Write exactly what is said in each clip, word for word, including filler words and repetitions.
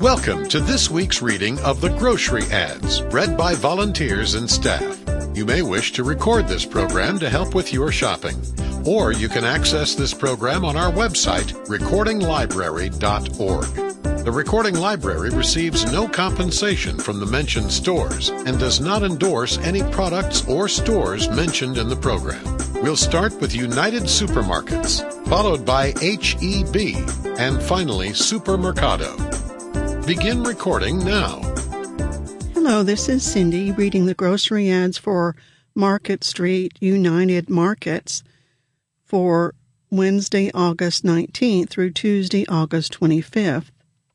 Welcome to this week's reading of the Grocery Ads, read by volunteers and staff. You may wish to record this program to help with your shopping, or you can access this program on our website, recording library dot org. The Recording Library receives no compensation from the mentioned stores and does not endorse any products or stores mentioned in the program. We'll start with United Supermarkets, followed by H E B, and finally Supermercado. Begin recording now. Hello, this is Cindy reading the grocery ads for Market Street United Markets for Wednesday, August nineteenth through Tuesday, August twenty-fifth.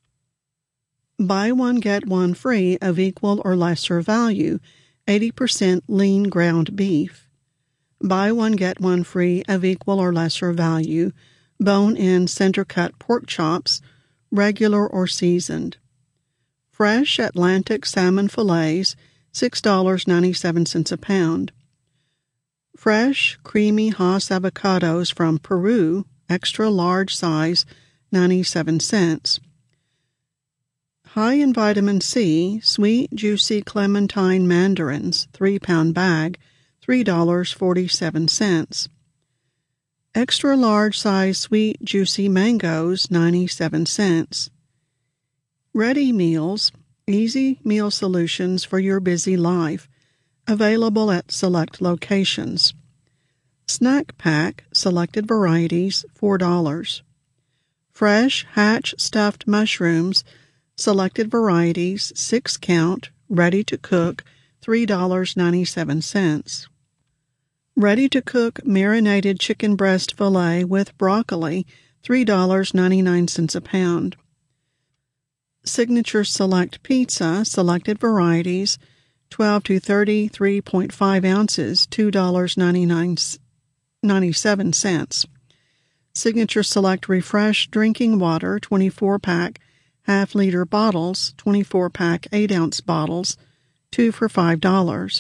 Buy one, get one free of equal or lesser value, eighty percent lean ground beef. Buy one, get one free of equal or lesser value, bone-in center-cut pork chops, regular or seasoned. Fresh Atlantic salmon fillets, six dollars and ninety-seven cents a pound. Fresh, creamy Hass avocados from Peru, extra large size, ninety-seven cents. High in vitamin C, sweet, juicy clementine mandarins, three pound bag, three dollars and forty-seven cents. Extra large size sweet, juicy mangoes, ninety-seven cents. Ready meals, easy meal solutions for your busy life, available at select locations. Snack pack, selected varieties, four dollars. Fresh Hatch stuffed mushrooms, selected varieties, six count, ready to cook, three dollars and ninety-seven cents. Ready to cook marinated chicken breast fillet with broccoli, three dollars and ninety-nine cents a pound. Signature Select Pizza, selected varieties, twelve to thirty-three point five ounces, two dollars and ninety-seven cents. Signature Select Refresh Drinking Water, twenty-four pack, half-liter bottles, twenty-four pack, eight ounce bottles, two for five dollars.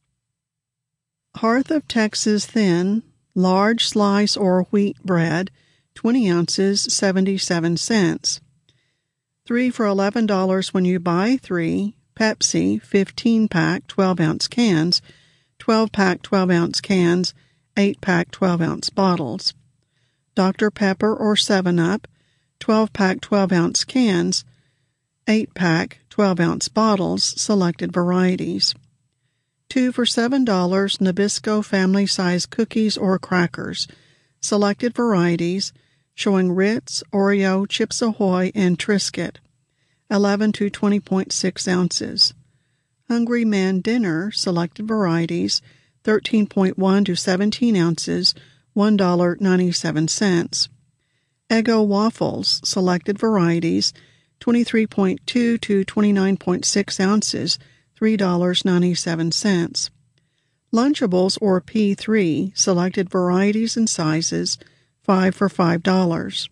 Hearth of Texas Thin, large slice or wheat bread, twenty ounces, seventy-seven cents. Three for eleven dollars when you buy three. Pepsi, fifteen pack, twelve ounce cans, twelve pack, twelve ounce cans, eight pack, twelve ounce bottles. Doctor Pepper or seven up, twelve pack, twelve ounce cans, eight pack, twelve ounce bottles, selected varieties. Two for seven dollars Nabisco family size cookies or crackers, selected varieties, showing Ritz, Oreo, Chips Ahoy, and Triscuit, eleven to twenty point six ounces. Hungry Man Dinner, selected varieties, thirteen point one to seventeen ounces, one dollar and ninety-seven cents. Eggo Waffles, selected varieties, twenty-three point two to twenty-nine point six ounces, three dollars and ninety-seven cents. Lunchables or P three, selected varieties and sizes, five for five dollars.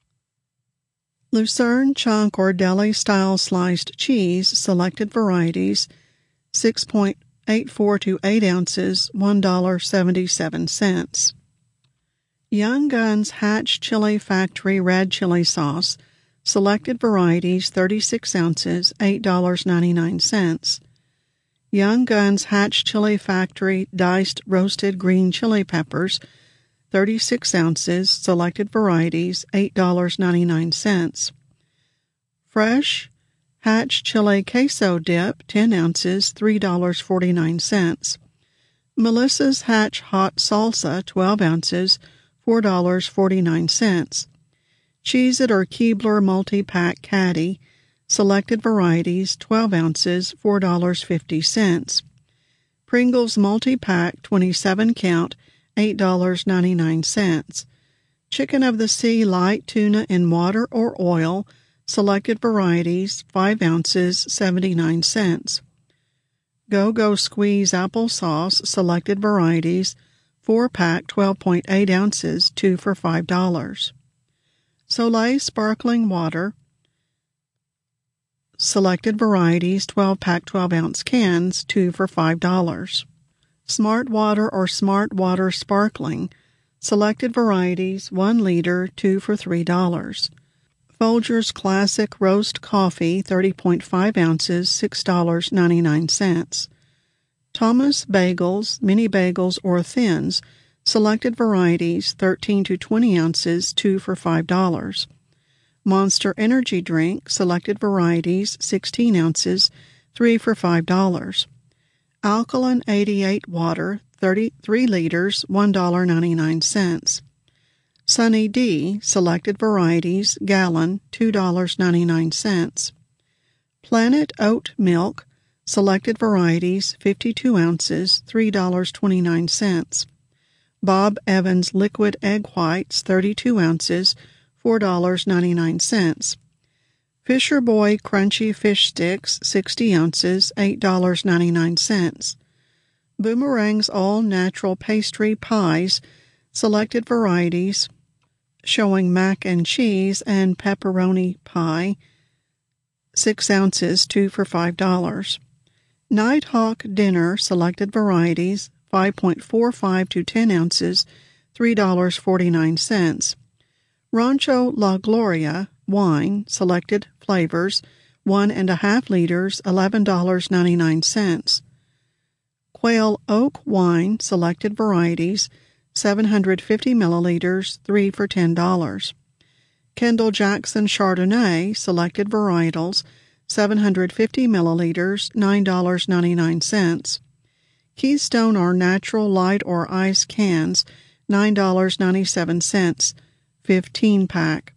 Lucerne chunk or deli-style sliced cheese, selected varieties, six point eight four to eight ounces, one dollar and seventy-seven cents. Young Guns Hatch Chili Factory Red Chili Sauce, selected varieties, thirty-six ounces, eight dollars and ninety-nine cents. Young Guns Hatch Chili Factory Diced Roasted Green Chili Peppers, thirty-six ounces, selected varieties, eight dollars and ninety-nine cents. Fresh Hatch Chili Queso Dip, ten ounces, three dollars and forty-nine cents. Melissa's Hatch Hot Salsa, twelve ounces, four dollars and forty-nine cents. Cheez-It or Keebler Multi-Pack Caddy, selected varieties, twelve ounces, four dollars and fifty cents. Pringles Multi-Pack, twenty-seven count, eight dollars and ninety-nine cents. Chicken of the Sea Light Tuna in Water or Oil, selected varieties, five ounces, seventy-nine cents. Go-Go Squeeze Applesauce, selected varieties, four pack, twelve point eight ounces, two for five dollars. Soleil Sparkling Water, selected varieties, twelve pack, twelve ounce cans, two for five dollars. Smart Water or Smart Water Sparkling, selected varieties, one liter, two for three dollars. Folgers Classic Roast Coffee, thirty point five ounces, six dollars and ninety-nine cents. Thomas Bagels, Mini Bagels or Thins, selected varieties, thirteen to twenty ounces, two for five dollars. Monster Energy Drink, selected varieties, sixteen ounces, three for five dollars. Alkaline eighty-eight Water, thirty-three liters, one dollar and ninety-nine cents. Sunny D, selected varieties, gallon, two dollars and ninety-nine cents. Planet Oat Milk, selected varieties, fifty-two ounces, three dollars and twenty-nine cents. Bob Evans Liquid Egg Whites, thirty-two ounces, four dollars and ninety-nine cents. Fisher Boy Crunchy Fish Sticks, sixty ounces, eight dollars and ninety-nine cents. Boomerang's All Natural Pastry Pies, selected varieties, showing mac and cheese and pepperoni pie, six ounces, two for five dollars. Nighthawk Dinner, selected varieties, five point four five to ten ounces, three dollars and forty-nine cents. Rancho La Gloria Wine, selected flavors, one and a half liters, eleven dollars and ninety-nine cents. Quail Oak Wine, selected varieties, seven hundred fifty milliliters, three for ten dollars. Kendall Jackson Chardonnay, selected varietals, seven hundred fifty milliliters, nine dollars and ninety-nine cents. Keystone or Natural Light or Ice cans, nine dollars and ninety-seven cents, fifteen pack.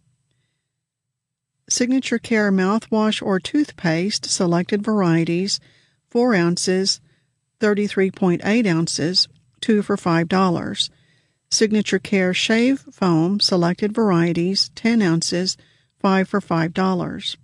Signature Care mouthwash or toothpaste, selected varieties, four ounces, thirty-three point eight ounces, two for five dollars. Signature Care Shave Foam, selected varieties, ten ounces, five for five dollars.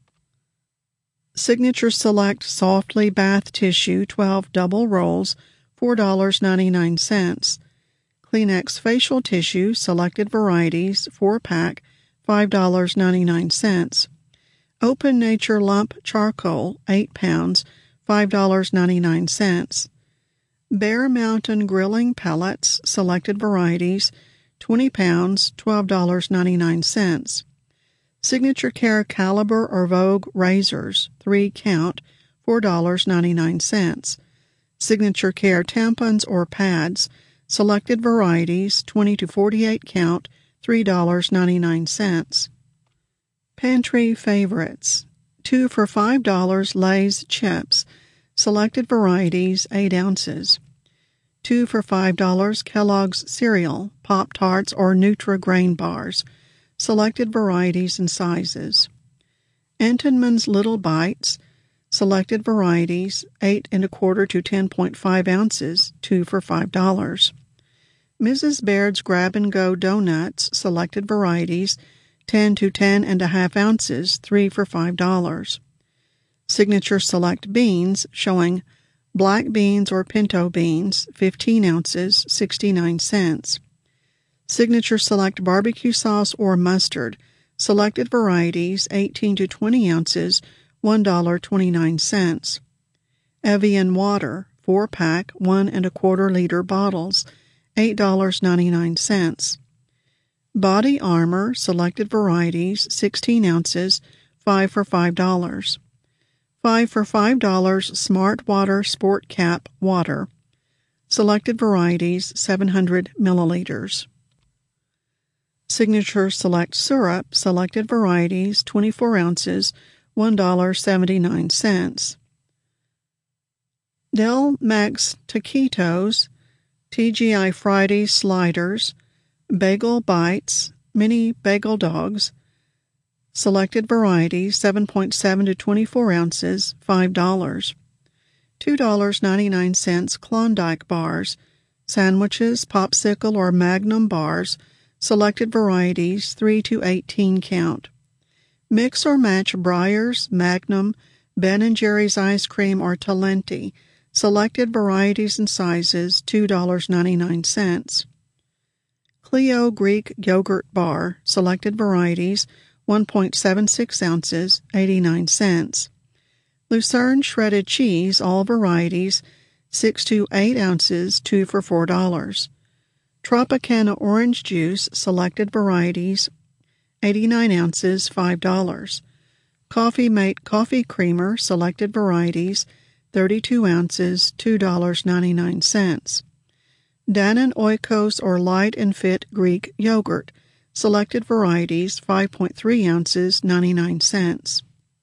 Signature Select Softly Bath Tissue, twelve double rolls, four dollars and ninety-nine cents. Kleenex Facial Tissue, selected varieties, four pack, five dollars and ninety-nine cents. Open Nature Lump Charcoal, eight pounds, five dollars and ninety-nine cents. Bear Mountain Grilling Pellets, selected varieties, twenty pounds, twelve dollars and ninety-nine cents. Signature Care Caliber or Vogue Razors, three count, four dollars and ninety-nine cents. Signature Care Tampons or Pads, selected varieties, twenty to forty-eight count, three dollars and ninety-nine cents. Pantry Favorites, two for five dollars Lay's Chips, selected varieties, eight ounces. Two for five dollars Kellogg's Cereal, Pop-Tarts or Nutri-Grain Bars, selected varieties and sizes. Entenmann's Little Bites, selected varieties, eight and a quarter to ten point five ounces, two for five dollars. Missus Baird's Grab and Go Donuts, selected varieties, ten to ten and a half ounces, three for five dollars. Signature Select Beans, showing black beans or pinto beans, fifteen ounces, sixty-nine cents. Signature Select Barbecue Sauce or Mustard, selected varieties, eighteen to twenty ounces, one dollar and twenty-nine cents. Evian Water, four pack, one and a quarter liter bottles, eight dollars and ninety-nine cents. Body Armor, selected varieties, sixteen ounces, five for five dollars. Five for five dollars Smart Water Sport Cap Water, selected varieties, seven hundred milliliters. Signature Select Syrup, selected varieties, twenty-four ounces, one dollar and seventy-nine cents. Del Max Taquitos, T G I Friday Sliders, Bagel Bites, Mini Bagel Dogs, selected varieties, seven point seven to twenty-four ounces, five dollars. two dollars and ninety-nine cents Klondike Bars, Sandwiches, Popsicle or Magnum Bars, selected varieties, three to eighteen count. Mix or match Breyers, Magnum, Ben and Jerry's Ice Cream or Talenti, selected varieties and sizes, two dollars and ninety-nine cents. Clio Greek Yogurt Bar, selected varieties, one point seven six ounces, eighty-nine cents. Lucerne Shredded Cheese, all varieties, six to eight ounces, two for four dollars. Tropicana Orange Juice, selected varieties, eighty-nine ounces, five dollars. Coffee Mate Coffee Creamer, selected varieties, thirty-two ounces, two dollars and ninety-nine cents. Dannon Oikos or Light and Fit Greek Yogurt, selected varieties, five point three ounces, ninety-nine cents.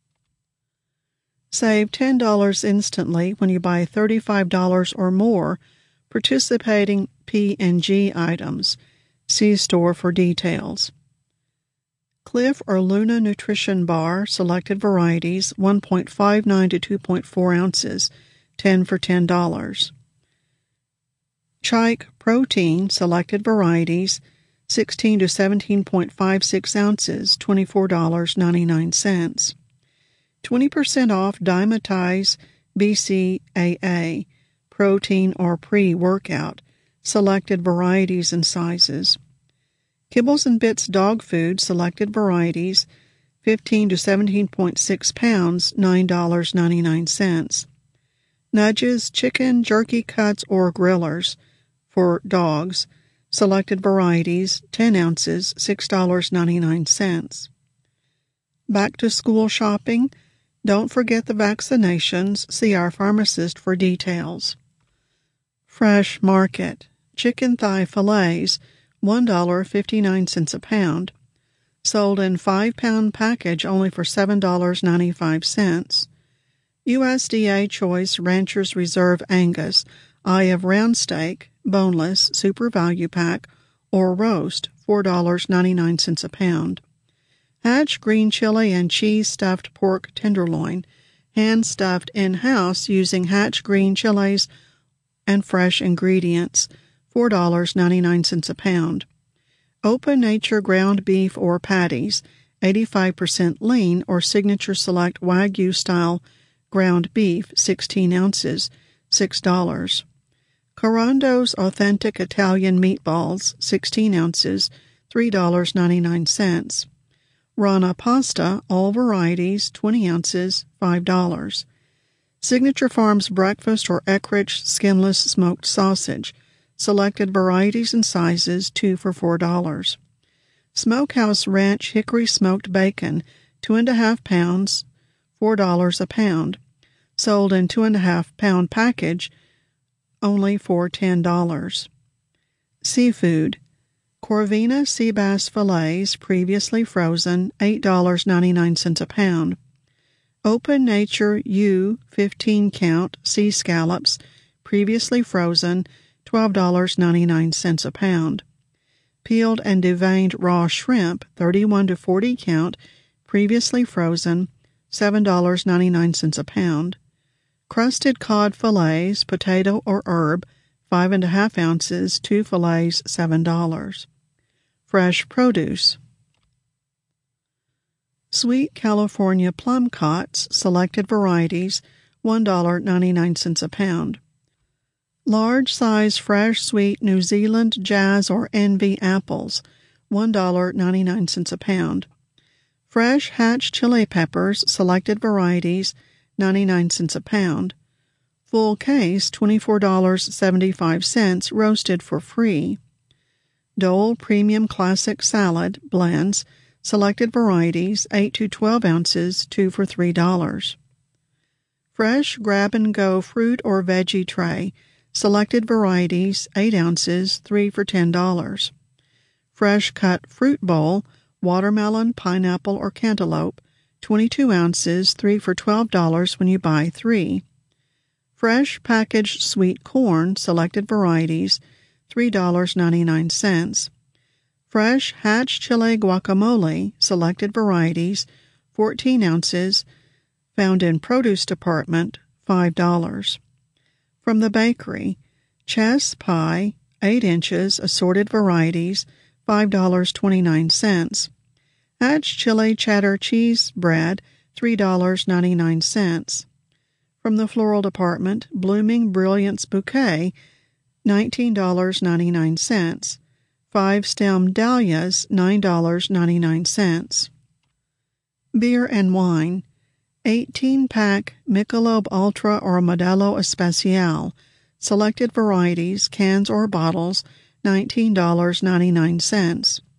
Save ten dollars instantly when you buy thirty-five dollars or more participating P and G items. See store for details. Cliff or Luna Nutrition Bar, selected varieties, one point five nine to two point four ounces, ten for ten dollars. Chike Protein, selected varieties, sixteen to seventeen point five six ounces, twenty-four dollars and ninety-nine cents. twenty percent off Dymatize B C A A, protein or pre-workout, selected varieties and sizes. Kibbles and Bits dog food, selected varieties, fifteen to seventeen point six pounds, nine dollars and ninety-nine cents. Nudges chicken jerky cuts or grillers for dogs, selected varieties, ten ounces, six dollars and ninety-nine cents. Back to school shopping. Don't forget the vaccinations. See our pharmacist for details. Fresh Market. Chicken thigh fillets, one dollar and fifty-nine cents a pound. Sold in five pound package only for seven dollars and ninety-five cents. U S D A Choice Rancher's Reserve Angus, Eye of Round Steak, boneless, super value pack, or roast, four dollars and ninety-nine cents a pound. Hatch green chili and cheese stuffed pork tenderloin, hand stuffed in-house using Hatch green chilies and fresh ingredients, four dollars and ninety-nine cents a pound. Open Nature ground beef or patties, eighty-five percent lean or Signature Select Wagyu-style ground beef, sixteen ounces, six dollars. Carando's Authentic Italian Meatballs, sixteen ounces, three dollars and ninety-nine cents. Rana Pasta, all varieties, twenty ounces, five dollars. Signature Farms Breakfast or Eckrich Skinless Smoked Sausage, selected varieties and sizes, two for four dollars. Smokehouse Ranch Hickory Smoked Bacon, two and a half pounds, four dollars a pound. Sold in two and a half pound package, only for ten dollars. Seafood. Corvina sea bass fillets, previously frozen, eight dollars and ninety-nine cents a pound. Open Nature U fifteen count sea scallops, previously frozen, twelve dollars and ninety-nine cents a pound. Peeled and deveined raw shrimp, thirty-one to forty count, previously frozen, seven dollars and ninety-nine cents a pound. Crusted cod fillets, potato or herb, five and a half ounces, two fillets, seven dollars. Fresh produce. Sweet California plum cots, selected varieties, one dollar and ninety-nine cents a pound. Large size fresh sweet New Zealand Jazz or Envy apples, one dollar and ninety-nine cents a pound. Fresh Hatch chili peppers, selected varieties, ninety-nine cents a pound. Full case, twenty-four dollars and seventy-five cents, roasted for free. Dole Premium Classic Salad blends, selected varieties, eight to twelve ounces, two for three dollars. Fresh grab-and-go fruit or veggie tray, selected varieties, eight ounces, three for ten dollars. Fresh cut fruit bowl, watermelon, pineapple, or cantaloupe, twenty-two ounces, three for twelve dollars when you buy three. Fresh packaged sweet corn, selected varieties, three dollars and ninety-nine cents. Fresh Hatch chili guacamole, selected varieties, fourteen ounces, found in produce department, five dollars. From the bakery, Chess pie, eight inches, assorted varieties, five dollars and twenty-nine cents. Hatch chili cheddar cheese bread, three dollars and ninety-nine cents. From the floral department, Blooming Brilliance Bouquet, nineteen dollars and ninety-nine cents. Five stem dahlias, nine dollars and ninety-nine cents. Beer and wine, eighteen pack Michelob Ultra or Modelo Especial, selected varieties, cans or bottles, nineteen dollars and ninety-nine cents.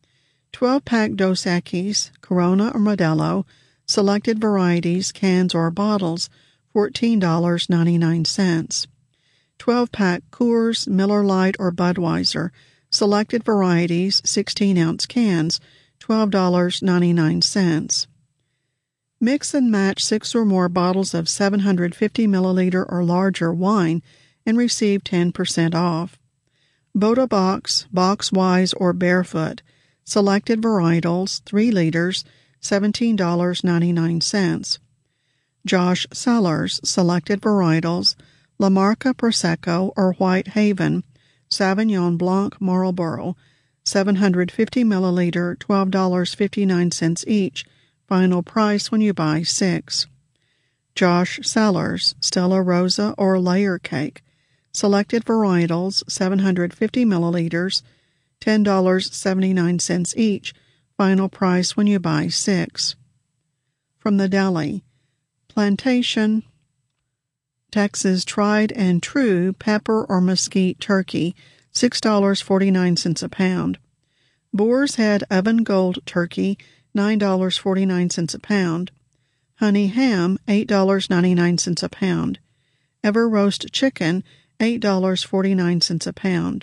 twelve-pack Dos Equis, Corona or Modelo, selected varieties, cans or bottles, fourteen dollars and ninety-nine cents. twelve-pack Coors, Miller Lite or Budweiser, selected varieties, sixteen-ounce cans, twelve dollars and ninety-nine cents. Mix and match six or more bottles of seven hundred fifty milliliter or larger wine and receive ten percent off. Boda Box, Box-Wise or Barefoot, selected varietals, three liters, seventeen dollars and ninety-nine cents. Josh Cellars, selected varietals, La Marca Prosecco or White Haven, Sauvignon Blanc Marlborough, seven hundred fifty milliliter, twelve dollars and fifty-nine cents each, final price when you buy six. Josh Cellars, Stella Rosa or Layer Cake, selected varietals, seven hundred fifty milliliters, ten dollars and seventy-nine cents each, final price when you buy six. From the deli, Plantation, Texas Tried and True Pepper or Mesquite Turkey, six dollars and forty-nine cents a pound. Boar's Head Oven Gold Turkey, nine dollars and forty-nine cents a pound. Honey Ham, eight dollars and ninety-nine cents a pound. Ever Roast Chicken, eight dollars and forty-nine cents a pound.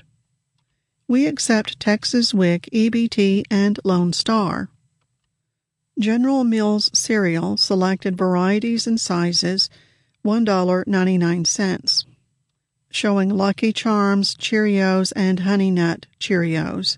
We accept Texas Wick, E B T, and Lone Star. General Mills cereal, selected varieties and sizes, one dollar and ninety-nine cents. Showing Lucky Charms, Cheerios, and Honey Nut Cheerios.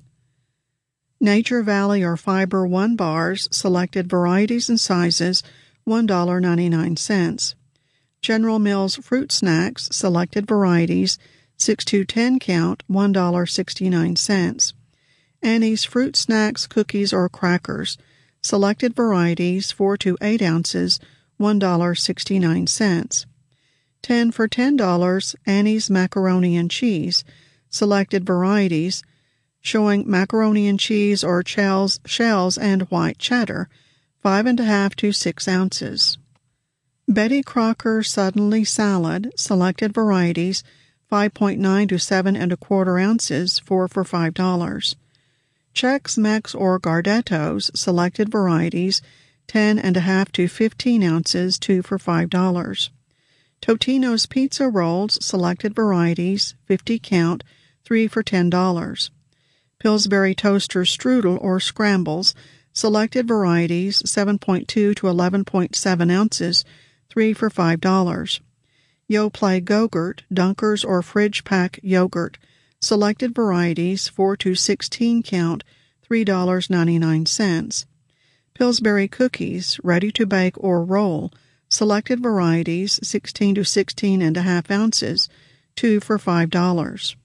Nature Valley or Fiber One bars, selected varieties and sizes, one dollar and ninety-nine cents. General Mills Fruit Snacks, selected varieties, six to ten count, one dollar and sixty-nine cents. Annie's Fruit Snacks Cookies or Crackers, selected varieties, four to eight ounces, one dollar and sixty-nine cents. ten for ten dollars, Annie's Macaroni and Cheese, selected varieties, showing macaroni and cheese or shells, shells and white cheddar, five and a half to six ounces. Betty Crocker Suddenly Salad, selected varieties, five point nine to seven and a quarter ounces, four for five dollars. Chex Mix or Gardettos, selected varieties, ten and a half to fifteen ounces, two for five dollars. Totino's Pizza Rolls, selected varieties, fifty count, three for ten dollars. Pillsbury Toaster Strudel or Scrambles, selected varieties, seven point two to eleven point seven ounces, three for five dollars. Yoplait Go-Gurt, Dunkers or Fridge Pack Yogurt, selected varieties, four to sixteen count, three dollars and ninety-nine cents. Pillsbury Cookies, ready to bake or roll, selected varieties, sixteen to sixteen and a half ounces, two for five dollars.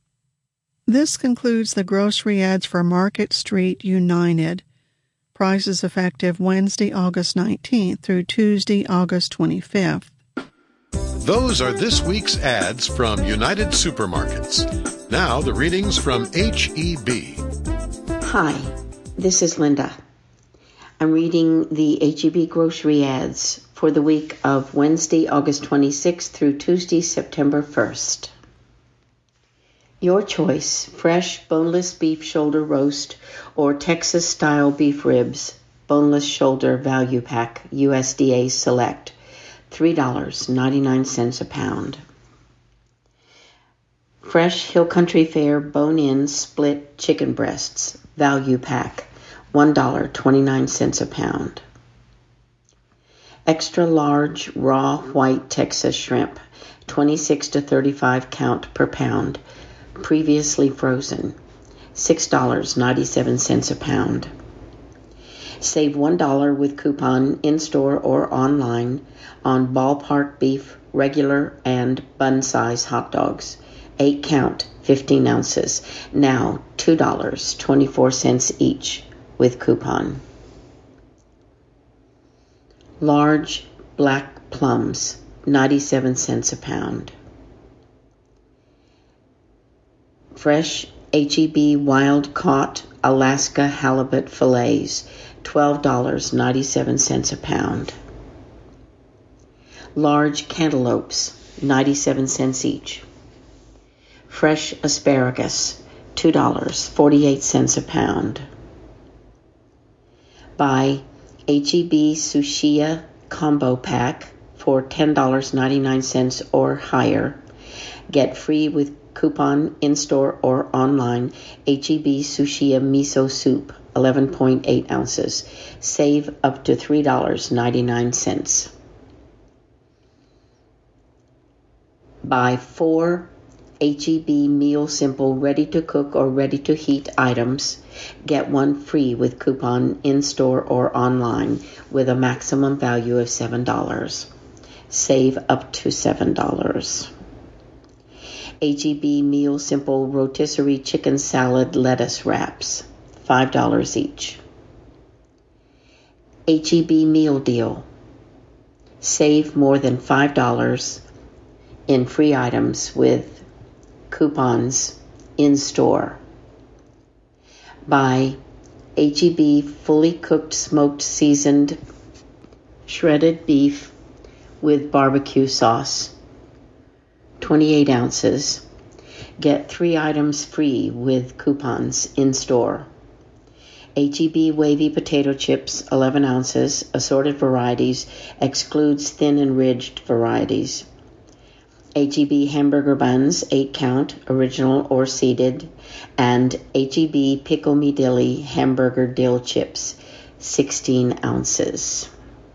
This concludes the grocery ads for Market Street United. Prices effective Wednesday, August nineteenth through Tuesday, August twenty-fifth. Those are this week's ads from United Supermarkets. Now the readings from H E B. Hi, this is Linda. I'm reading the H E B grocery ads for the week of Wednesday, August twenty-sixth through Tuesday, September first. Your choice, fresh boneless beef shoulder roast or Texas-style beef ribs, boneless shoulder value pack, U S D A Select, three dollars and ninety-nine cents a pound. Fresh Hill Country Fare bone-in split chicken breasts, value pack, one dollar and twenty-nine cents a pound. Extra large raw white Texas shrimp, twenty-six to thirty-five count per pound, previously frozen, six dollars and ninety-seven cents a pound. Save one dollar with coupon in-store or online on Ballpark beef, regular, and bun-size hot dogs, eight count, fifteen ounces, now two dollars and twenty-four cents each with coupon. Large black plums, ninety-seven cents a pound. Fresh H E B wild-caught Alaska halibut fillets, twelve dollars and ninety-seven cents a pound. Large cantaloupes, ninety-seven cents each. Fresh asparagus, two dollars and forty-eight cents a pound. Buy H E B Sushia Combo Pack for ten dollars and ninety-nine cents or higher. Get free with coupon in-store or online H E B Sushia Miso Soup, eleven point eight ounces. Save up to three dollars and ninety-nine cents. Buy four H E B Meal Simple ready-to-cook or ready-to-heat items. Get one free with coupon in-store or online with a maximum value of seven dollars. Save up to seven dollars. H E B Meal Simple Rotisserie Chicken Salad Lettuce Wraps, five dollars each. H E B Meal Deal. Save more than five dollars in free items with coupons in-store. Buy H E B fully cooked smoked seasoned shredded beef with barbecue sauce, twenty-eight ounces. Get three items free with coupons in-store. H E B wavy potato chips, eleven ounces, assorted varieties, excludes thin and ridged varieties. H E B hamburger buns, eight count, original or seeded, and H E B Pickle Me Dilly hamburger dill chips, sixteen ounces.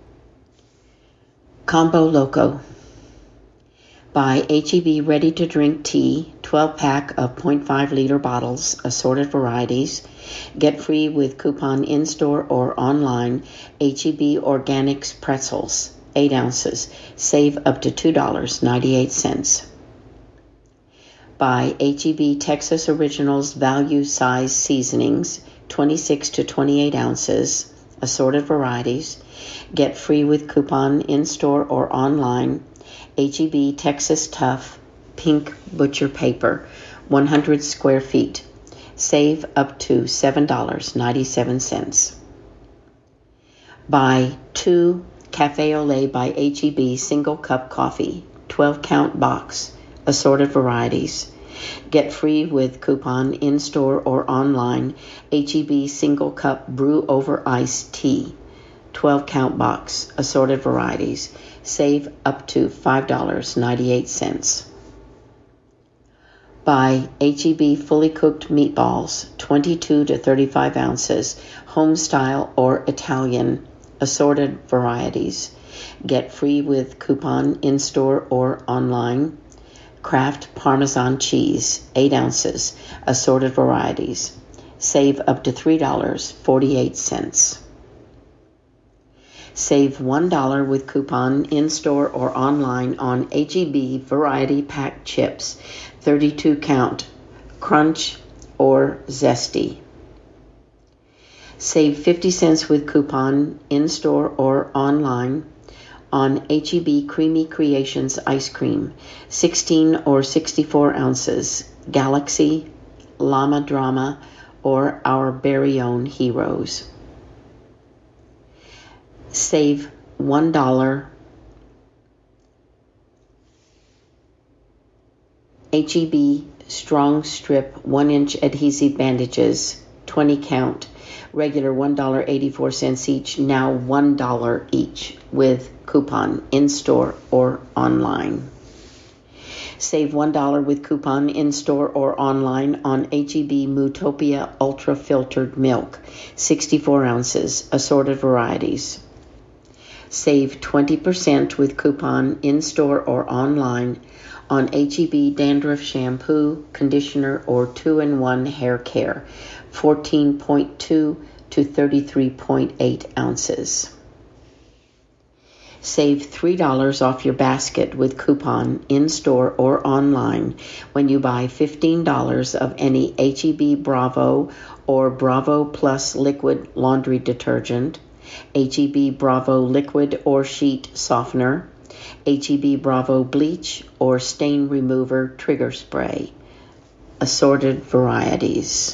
Combo Loco. Buy H E B ready-to-drink tea, twelve pack of point five liter bottles, assorted varieties. Get free with coupon in-store or online H E B Organics pretzels, eight ounces. Save up to two dollars and ninety-eight cents. Buy H E B Texas Originals value size seasonings, twenty-six to twenty-eight ounces, assorted varieties. Get free with coupon in-store or online H E B Texas Tough pink butcher paper, one hundred square feet. Save up to seven dollars and ninety-seven cents. Buy two Cafe Olé by H E B single cup coffee, twelve count box, assorted varieties. Get free with coupon in-store or online H E B single cup brew over ice tea, twelve count box, assorted varieties. Save up to five dollars and ninety-eight cents. Buy H E B fully cooked meatballs, twenty-two to thirty-five ounces, home style or Italian, assorted varieties. Get free with coupon in-store or online Kraft Parmesan cheese, eight ounces, assorted varieties. Save up to three dollars and forty-eight cents. Save one dollar with coupon in-store or online on H E B variety pack chips, thirty-two count, crunch or zesty. Save fifty cents with coupon in-store or online on H E B Creamy Creations ice cream, sixteen or sixty-four ounces, Galaxy, Llama Drama, or our very own heroes. Save one dollar. H E B Strong Strip one inch adhesive bandages, twenty count, regular one dollar and eighty-four cents each, now one dollar each with coupon in-store or online. Save one dollar with coupon in-store or online on H E B Mootopia Ultra Filtered Milk, sixty-four ounces, assorted varieties. Save twenty percent with coupon in-store or online on H E B Dandruff Shampoo, Conditioner, or two in one Hair Care, fourteen point two to thirty-three point eight ounces. Save three dollars off your basket with coupon in-store or online when you buy fifteen dollars of any H E B Bravo or Bravo Plus liquid laundry detergent, H E B Bravo liquid or sheet softener, H E B Bravo bleach or stain remover trigger spray, assorted varieties.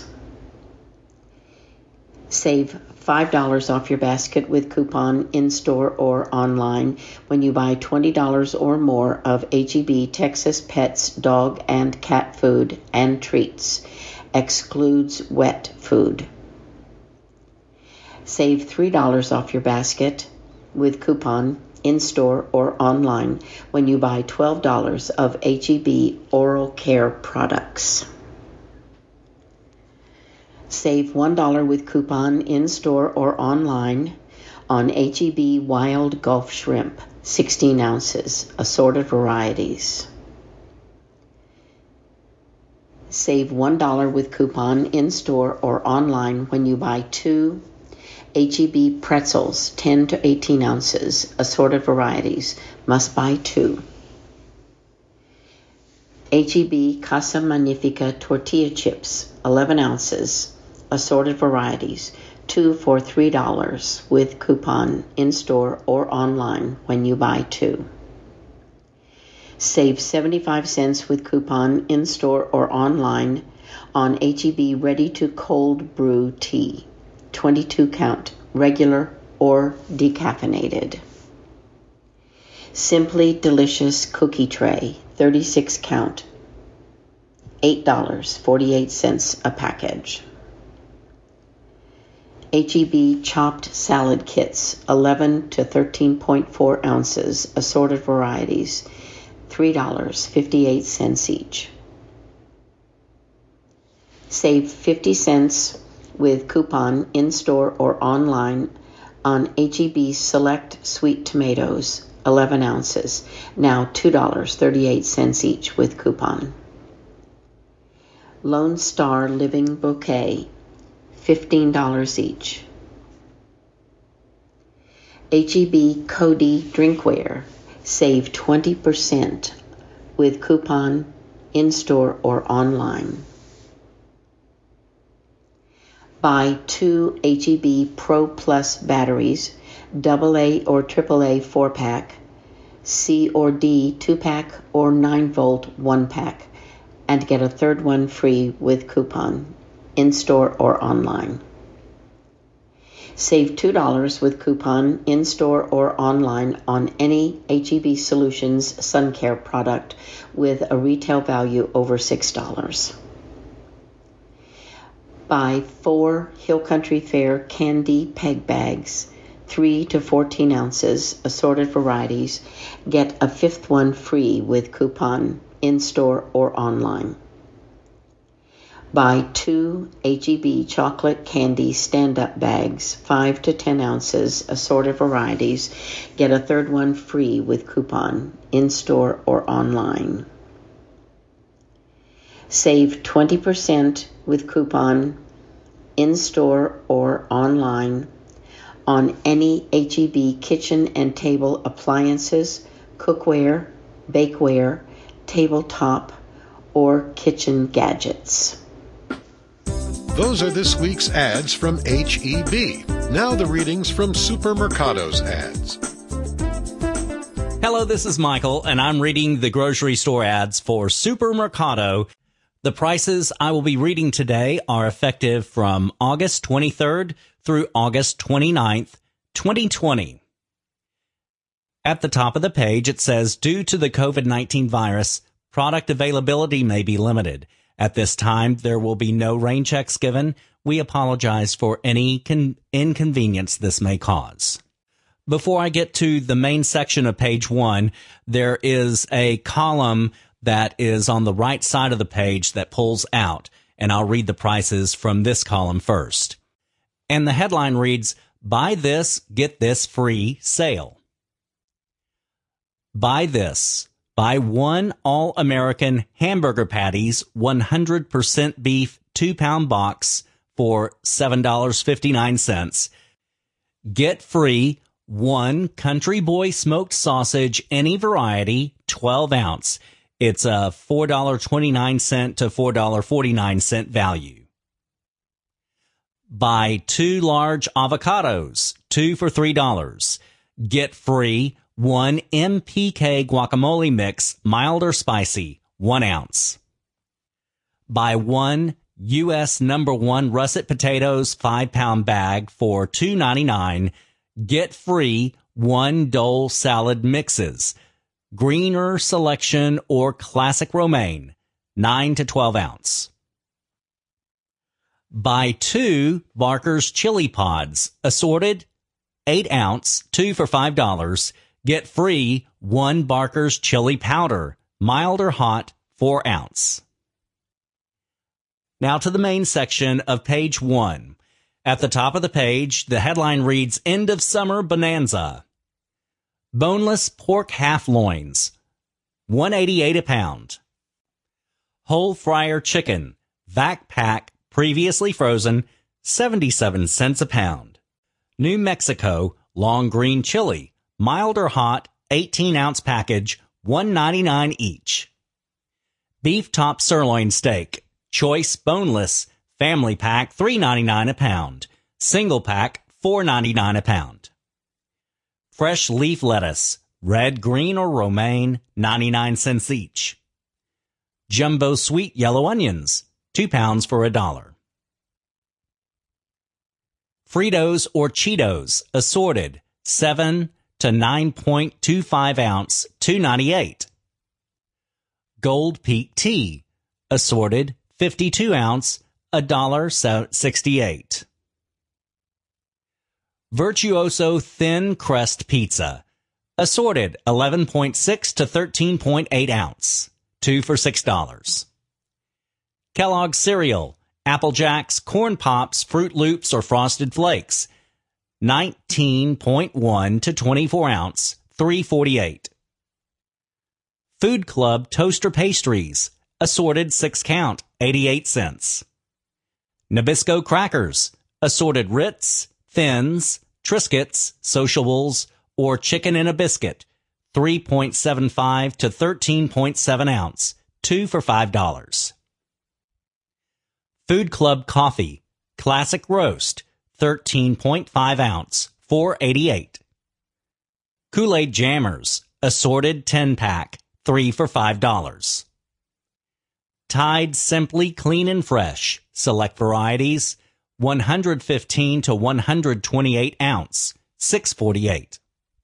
Save five dollars off your basket with coupon in-store or online when you buy twenty dollars or more of H E B Texas Pets dog and cat food and treats, excludes wet food. Save three dollars off your basket with coupon in-store or online when you buy twelve dollars of H E B oral care products. Save one dollar with coupon in-store or online on H E B Wild Gulf Shrimp, sixteen ounces, assorted varieties. Save one dollar with coupon in-store or online when you buy two H E B pretzels, ten to eighteen ounces, assorted varieties. Must buy two. H E B Casa Magnifica tortilla chips, eleven ounces, assorted varieties. Two for three dollars with coupon in-store or online when you buy two. Save seventy-five cents with coupon in-store or online on H E B ready-to-cold brew tea, twenty-two count, regular or decaffeinated. Simply Delicious cookie tray, thirty-six count, eight dollars and forty-eight cents a package. H E B chopped salad kits, eleven to thirteen point four ounces, assorted varieties, three dollars and fifty-eight cents each. Save fifty cents with coupon in-store or online on H E B Select Sweet Tomatoes, eleven ounces, now two dollars and thirty-eight cents each with coupon. Lone Star Living Bouquet, fifteen dollars each. H E B Cody Drinkware, save twenty percent with coupon in-store or online. Buy two H E B Pro Plus batteries, double A or triple A four pack, C or D two pack or nine volt one pack, and get a third one free with coupon in-store or online. Save two dollars with coupon in-store or online on any H E B Solutions sun care product with a retail value over six dollars. Buy four Hill Country Fair candy peg bags, three to fourteen ounces, assorted varieties. Get a fifth one free with coupon in-store or online. Buy two H E B chocolate candy stand-up bags, five to ten ounces, assorted varieties. Get a third one free with coupon, in-store or online. Save twenty percent with coupon, in-store or online, on any H E B kitchen and table appliances, cookware, bakeware, tabletop, or kitchen gadgets. Those are this week's ads from H E B. Now the readings from Supermercado's ads. Hello, this is Michael, and I'm reading the grocery store ads for Supermercado. The prices I will be reading today are effective from August twenty-third through August twenty-ninth, twenty twenty. At the top of the page, it says, due to the COVID nineteen virus, product availability may be limited. At this time, there will be no rain checks given. We apologize for any con- inconvenience this may cause. Before I get to the main section of page one, there is a column that is on the right side of the page that pulls out, and I'll read the prices from this column first. And the headline reads, Buy This, Get This Free Sale. Buy this. Buy one All-American hamburger patties, one hundred percent beef, two pound box for seven dollars and fifty-nine cents. Get free one Country Boy smoked sausage, any variety, twelve ounce. It's a four dollars and twenty-nine cents to four dollars and forty-nine cents value. Buy two large avocados, two for three dollars. Get free one M P K guacamole mix, mild or spicy, one ounce. Buy one U S number one russet potatoes, five pound bag for two ninety-nine. Get free one Dole salad mixes, greener selection or classic romaine, nine to twelve ounce. Buy two Barker's chili pods, assorted, eight ounce, two for five dollars. Get free one Barker's chili powder, mild or hot, four ounce. Now to the main section of page one. At the top of the page, the headline reads, End of Summer Bonanza. Boneless pork half loins, one eighty-eight a pound. Whole fryer chicken, vac pack, previously frozen, seventy-seven cents a pound. New Mexico long green chili, mild or hot, eighteen ounce package, one ninety-nine each. Beef top sirloin steak, choice boneless, family pack, three ninety-nine a pound. Single pack, four ninety-nine a pound. Fresh leaf lettuce, red, green, or romaine, ninety-nine cents each. Jumbo sweet yellow onions, two pounds for a dollar. Fritos or Cheetos, assorted, seven to nine point two five ounce, two ninety-eight. Gold Peak tea, assorted, fifty-two ounce, one dollar sixty-eight. Virtuoso thin crust pizza, assorted, eleven point six to thirteen point eight ounce, two for six dollars. Kellogg's cereal, Apple Jacks, Corn Pops, Fruit Loops, or Frosted Flakes, nineteen point one to twenty-four ounce, three forty-eight. Food Club toaster pastries, assorted six count, eighty-eight cents. Nabisco crackers, assorted Ritz, Thins, Triscuits, Sociables, or chicken in a biscuit, three point seven five to thirteen point seven ounce, two for five dollars. Food Club coffee, classic roast, thirteen point five ounce, four eighty-eight. Kool-Aid Jammers, assorted ten pack, three for five dollars. Tide Simply Clean and Fresh, select varieties, one fifteen to one twenty-eight ounce, six forty-eight.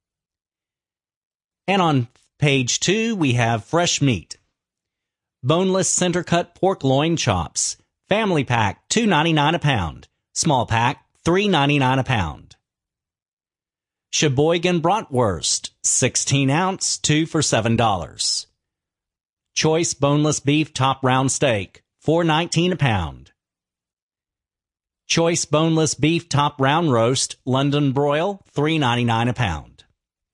And on page two, we have fresh meat. Boneless center cut pork loin chops, family pack, two ninety-nine a pound, small pack, three ninety-nine a pound. Sheboygan bratwurst, sixteen ounce, two for seven dollars. Choice boneless beef top round steak, four nineteen a pound. Choice boneless beef top round roast, London broil, three ninety-nine a pound.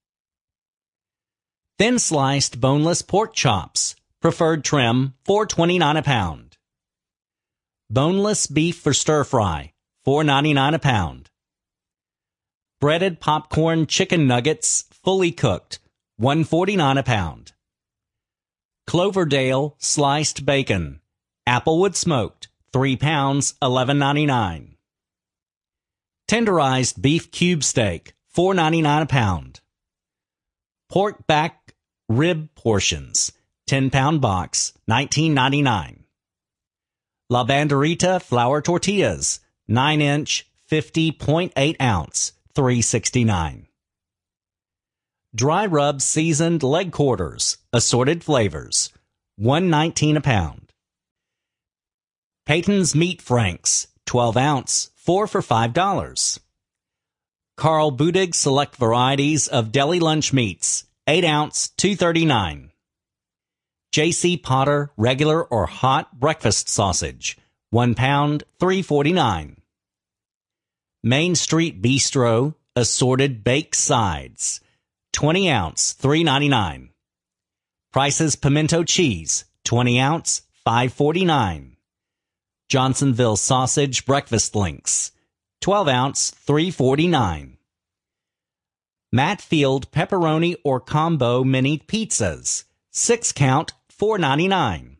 Thin sliced boneless pork chops, preferred trim, four twenty-nine a pound. Boneless beef for stir fry, four ninety-nine a pound. Breaded popcorn chicken nuggets, fully cooked, one forty-nine a pound. Cloverdale sliced bacon, Applewood smoked, three pounds, eleven ninety-nine. Tenderized beef cube steak, four ninety-nine a pound. Pork back rib portions, ten pound box, nineteen ninety-nine. La Banderita flour tortillas, nine inch, fifty point eight ounce, three sixty-nine. Dry rub seasoned leg quarters, assorted flavors, one nineteen a pound. Peyton's Meat Franks, twelve ounce, four for five dollars. Carl Budig select varieties of deli lunch meats, eight ounce, two thirty-nine. J C Potter regular or hot breakfast sausage, one pound, three forty-nine. Main Street Bistro assorted baked sides, twenty ounce, three ninety-nine. Price's pimento cheese, twenty ounce, five forty-nine. Johnsonville sausage breakfast links, twelve ounce, three forty-nine. Matfield pepperoni or combo mini pizzas, six count, four ninety-nine.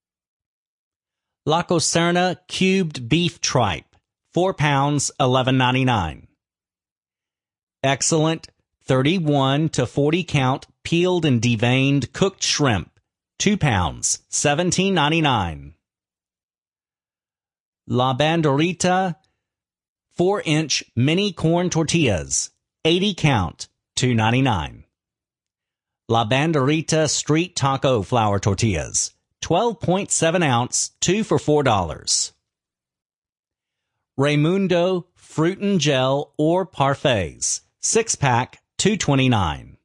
La Coserna cubed beef tripe, four pounds, eleven ninety-nine. Excellent thirty-one to forty count peeled and deveined cooked shrimp, two pounds, seventeen ninety-nine. La Banderita four inch mini corn tortillas, eighty count, two ninety-nine. La Banderita street taco flour tortillas, twelve point seven ounce, two for four dollars. two for four dollars. Raymundo Fruit and Gel or Parfaits, six pack, two twenty-nine.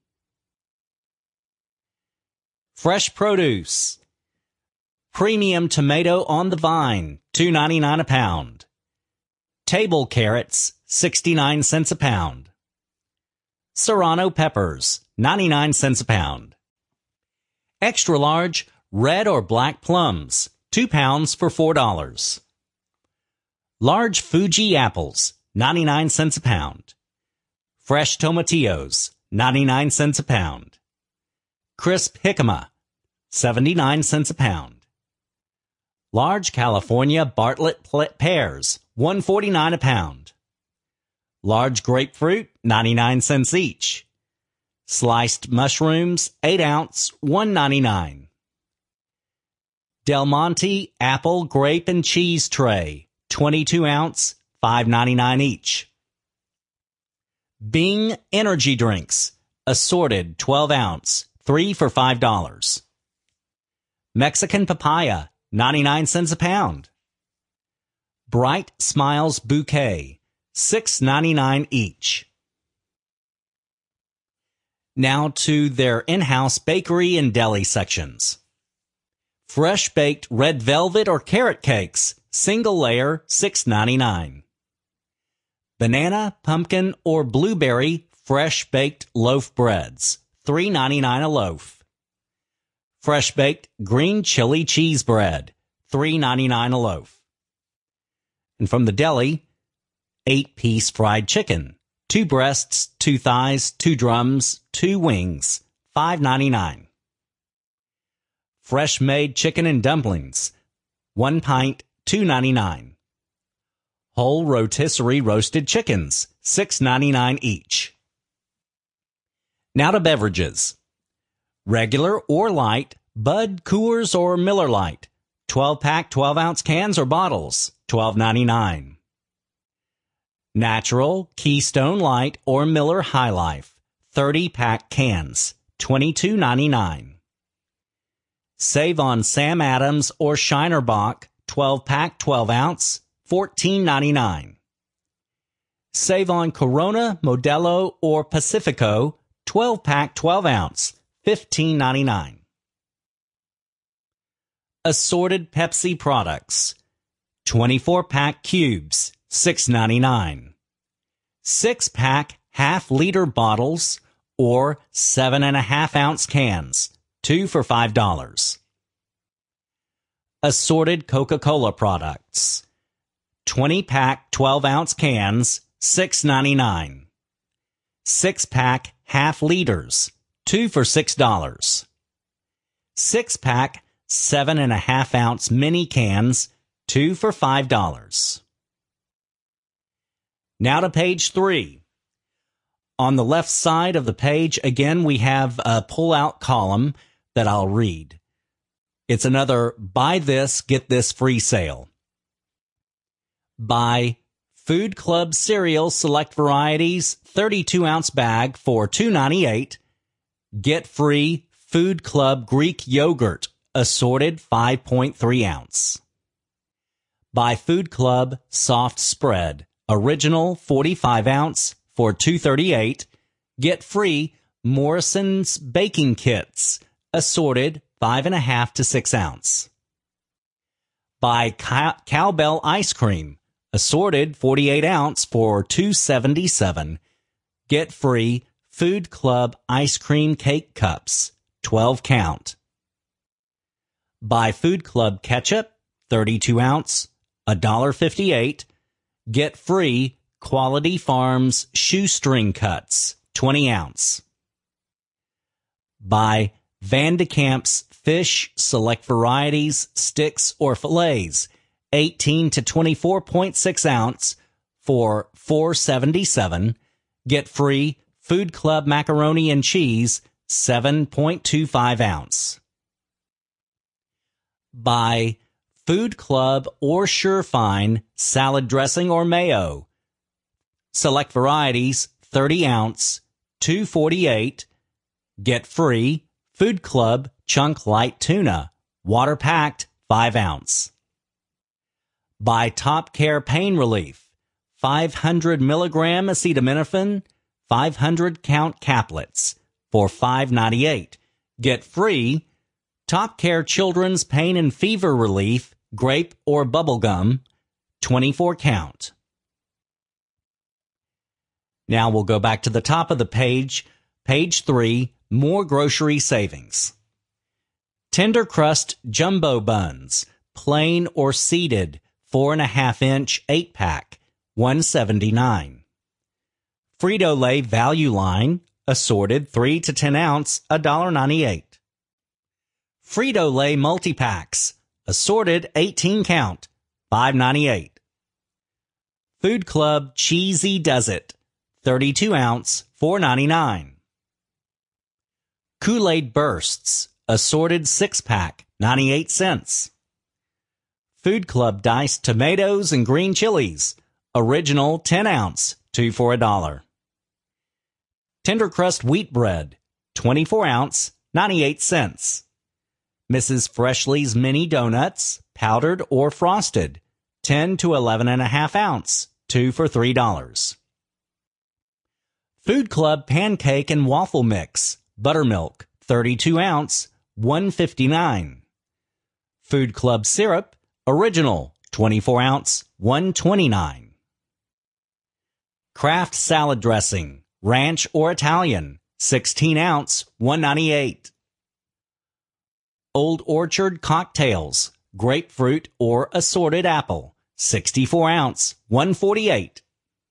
Fresh produce. Premium tomato on the vine, two ninety-nine a pound. Table carrots, sixty-nine cents a pound. Serrano peppers, ninety-nine cents a pound. Extra large red or black plums, two pounds for four dollars. Large Fuji apples, ninety-nine cents a pound. Fresh tomatillos, ninety-nine cents a pound. Crisp jicama, seventy-nine cents a pound. Large California Bartlett pears, one forty-nine a pound. Large grapefruit, ninety-nine cents each. Sliced mushrooms, eight ounce, one ninety-nine. Del Monte apple, grape, and cheese tray, twenty-two ounce, five ninety-nine each. Bing energy drinks, assorted, twelve ounce, three for five dollars. Mexican papaya, ninety-nine cents a pound. Bright Smiles bouquet, six ninety-nine each. Now to their in-house bakery and deli sections. Fresh baked red velvet or carrot cakes, single layer, six ninety-nine. Banana, pumpkin, or blueberry fresh baked loaf breads, three ninety-nine a loaf. Fresh baked green chili cheese bread, three ninety-nine a loaf. And from the deli, eight piece fried chicken, two breasts, two thighs, two drums, two wings, five ninety-nine. Fresh made chicken and dumplings, one pint, two ninety-nine. Whole rotisserie roasted chickens, six ninety-nine each. Now to beverages. Regular or light, Bud, Coors, or Miller Lite, twelve pack, twelve ounce cans or bottles, twelve ninety-nine. Natural, Keystone Light, or Miller High Life, thirty pack cans, twenty-two ninety-nine. Save on Sam Adams or Shiner Bock, twelve pack, twelve ounce, fourteen ninety-nine. Save on Corona, Modelo, or Pacifico, twelve pack, twelve ounce, fifteen ninety-nine. Assorted Pepsi products, twenty-four pack cubes, six ninety-nine. six pack half-liter bottles or seven and a half ounce cans, two for five dollars. Assorted Coca-Cola products, twenty pack twelve ounce cans, six ninety-nine. six pack half liters, two for six dollars. six pack seven and a half ounce mini cans, two for five dollars. Now to page three. On the left side of the page, again, we have a pull-out column that I'll read. It's another buy this, get this free sale. Buy Food Club cereal select varieties thirty-two ounce bag for two ninety-eight. Get free Food Club Greek yogurt assorted five point three ounce. Buy Food Club soft spread original forty-five ounce for two thirty-eight. Get free Morrison's baking kits assorted five and a half to six ounce. Buy Cow- Cowbell ice cream assorted forty-eight ounce for two seventy-seven. Get free Food Club ice cream cake cups, twelve count. Buy Food Club ketchup, thirty-two ounce, one fifty-eight. Get free Quality Farms shoestring cuts, twenty ounce. Buy Van de Kamp's fish select varieties, sticks, or fillets, eighteen to twenty-four point six ounce for four seventy-seven. Get free Food Club macaroni and cheese, seven point two five ounce. Buy Food Club or Surefine salad dressing or mayo. Select varieties, thirty ounce, two forty-eight. Get free Food Club chunk light tuna, water packed, five ounce. Buy Top Care Pain Relief, five hundred milligram acetaminophen, five hundred count caplets for five dollars and ninety-eight cents. Get free Top Care Children's Pain and Fever Relief, grape or bubble gum, twenty-four count. Now we'll go back to the top of the page, page three, more grocery savings. Tender Crust Jumbo Buns, plain or seeded, four and a half inch eight pack, one dollar and seventy-nine cents. Frito-Lay Value Line, assorted three to ten ounce, one dollar and ninety-eight cents. Frito-Lay Multi-Packs, assorted eighteen count, five dollars and ninety-eight cents. Food Club Cheesy Does It, thirty-two ounce, four dollars and ninety-nine cents. Kool-Aid Bursts, assorted six pack, ninety-eight cents. Food Club Diced Tomatoes and Green Chilies, original ten ounce, two for a dollar. Tender Crust Wheat Bread, twenty-four ounce, ninety-eight cents. Missus Freshly's Mini Donuts, powdered or frosted, ten to eleven and a half ounce, two for three dollars. Food Club Pancake and Waffle Mix, buttermilk, thirty-two ounce, one fifty-nine. Food Club Syrup, original, twenty-four ounce, one twenty-nine. Kraft Salad Dressing, ranch or Italian, sixteen ounce, one ninety-eight. Old Orchard Cocktails, grapefruit or assorted apple, sixty-four ounce, one forty-eight.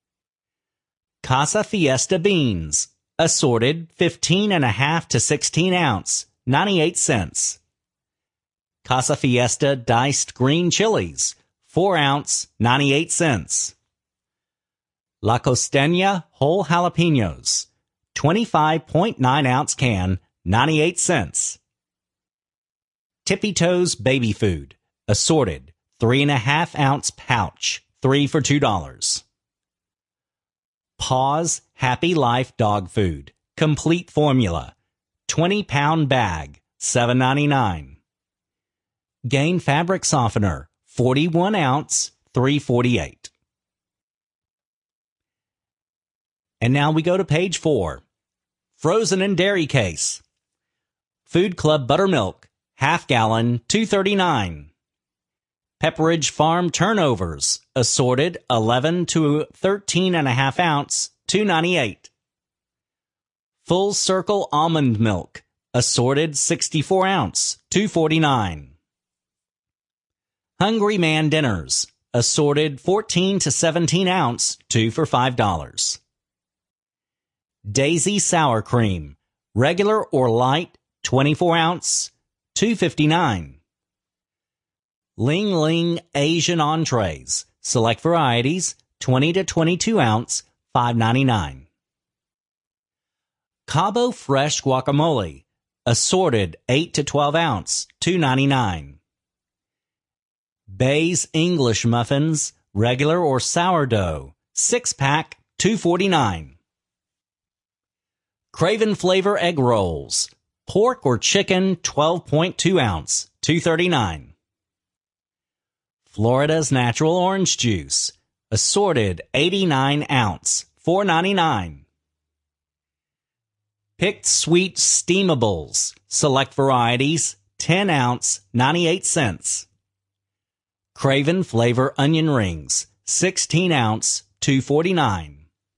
Casa Fiesta Beans, assorted fifteen and a half to sixteen ounce, ninety-eight cents. Casa Fiesta Diced Green Chilies, four ounce, ninety-eight cents. La Costeña Whole Jalapenos, twenty-five point nine ounce can, ninety-eight cents. Tippy Toes Baby Food, assorted, three and a half ounce pouch, three for two dollars. Paws Happy Life Dog Food, complete formula, twenty pound bag, seven ninety-nine. Gain Fabric Softener, forty-one ounce, three forty-eight. And now we go to page four. Frozen and Dairy Case. Food Club Buttermilk, half gallon, two thirty-nine. Pepperidge Farm Turnovers, assorted eleven to thirteen and a half ounce, two ninety-eight. Full Circle Almond Milk, assorted sixty-four ounce, two forty-nine. Hungry Man Dinners, assorted fourteen to seventeen ounce, two for five dollars. Daisy Sour Cream, regular or light, twenty-four ounce, two fifty-nine. Ling Ling Asian Entrees, select varieties, twenty to twenty-two ounce, five ninety-nine. Cabo Fresh Guacamole, assorted eight to twelve ounce, two ninety-nine. Bay's English Muffins, regular or sourdough, six pack, two forty-nine. Craven Flavor Egg Rolls, pork or chicken, twelve point two ounce, two thirty-nine. Florida's Natural Orange Juice, assorted eighty-nine ounce, four ninety-nine. Picked Sweet Steamables, select varieties, ten ounce, ninety-eight cents. Craven Flavor Onion Rings, sixteen ounce, two forty-nine.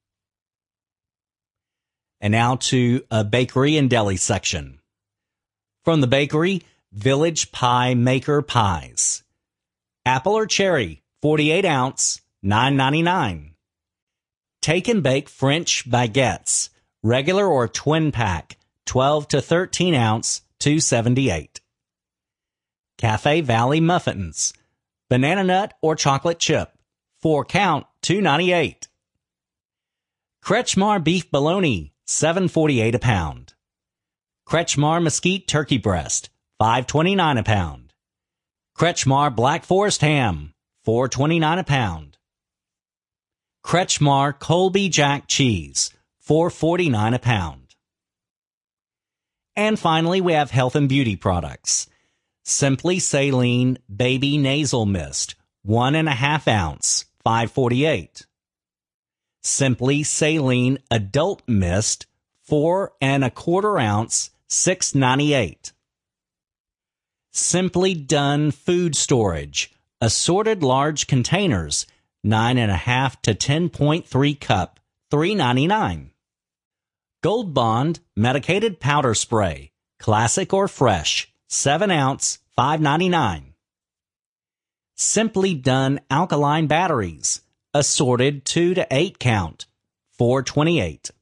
And now to a bakery and deli section. From the bakery, Village Pie Maker Pies. Apple or cherry, forty-eight ounce, nine ninety-nine. Take and bake French baguettes, regular or twin pack, twelve to thirteen ounce, two seventy-eight. Cafe Valley Muffins, banana nut or chocolate chip, four count, two ninety-eight. Kretschmar Beef Bologna, seven forty-eight a pound. Kretschmar Mesquite Turkey Breast, five twenty-nine a pound. Kretschmar Black Forest Ham, four twenty-nine a pound. Kretschmar Colby Jack Cheese, four forty-nine a pound. And finally, we have health and beauty products. Simply Saline Baby Nasal Mist, one and a half ounce, five forty-eight. Simply Saline Adult Mist, four and a quarter ounce, six ninety-eight. Simply Done Food Storage, assorted large containers, nine and a half to ten point three cup, three ninety-nine. Gold Bond Medicated Powder Spray, classic or fresh, seven ounce, five ninety-nine. Simply Done Alkaline Batteries, assorted two to eight count, four twenty-eight.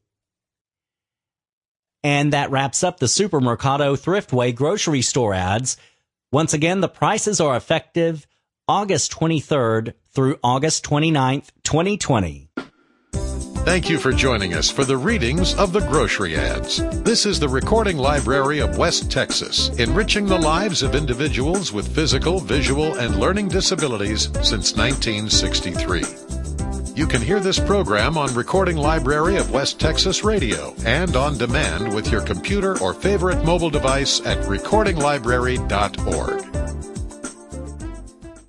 And that wraps up the Supermercado Thriftway grocery store ads. Once again, the prices are effective August twenty-third through August twenty-ninth, twenty twenty. Thank you for joining us for the readings of the grocery ads. This is the Recording Library of West Texas, enriching the lives of individuals with physical, visual, and learning disabilities since nineteen sixty-three. You can hear this program on Recording Library of West Texas Radio and on demand with your computer or favorite mobile device at recording library dot org.